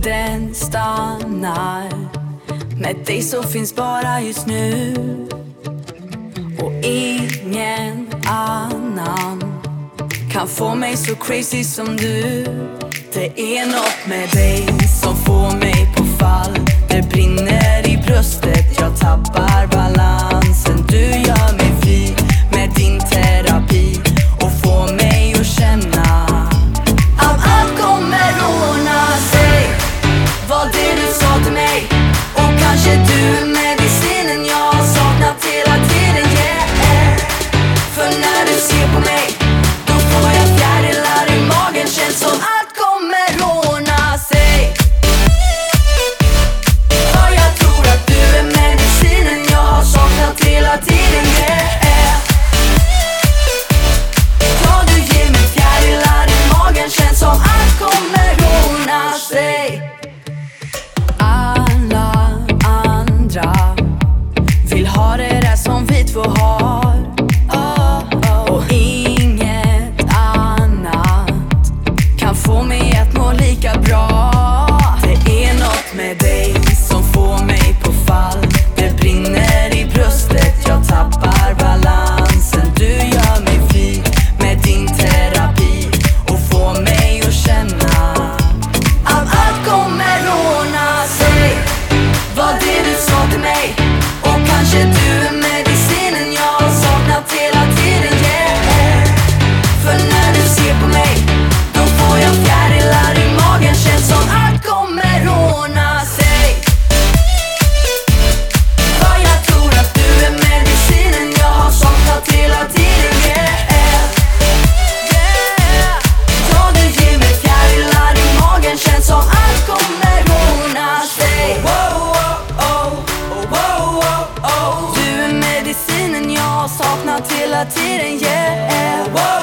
tiden stannar. Med dig så finns bara just nu och ingen annan kan få mig så crazy som du. Det är något med dig som får mig på fall. Det brinner i bröstet, jag tappar balansen. Du gör mig fri med din terapi och får mig att känna att allt kommer ordna sig. Vad det du sa till mig, och kanske du är medicinen jag har saknat hela tiden, yeah. För när du ser på mig, då får jag fjärilar i magen. Känns som allt kommer ordna sig. För jag tror att du är medicinen jag har saknat hela tiden, yeah. Ja, du ger mig fjärilar i magen. Känns som allt kommer ordna sig. Alla andra vill ha det där som vi två har, och inget annat kan få mig att må lika bra. Det är något med dig som får mig på fall. Det brinner i bröstet, jag tappar balansen. Du gör mig fri med din terapi och får mig att känna att allt kommer ordna sig. Vad det du sa till mig, och kanske du är medicinen jag har saknat hela tiden, yeah. För när du ser på mig, då får jag fjärilar i magen. Känns som allt kommer ordna sig. För jag tror att du är medicinen jag har saknat hela tiden, yeah. Ja, du ger mig fjärilar i magen. Känns som allt kommer ordna sig. Du är medicinen jag har saknat hela tiden, yeah.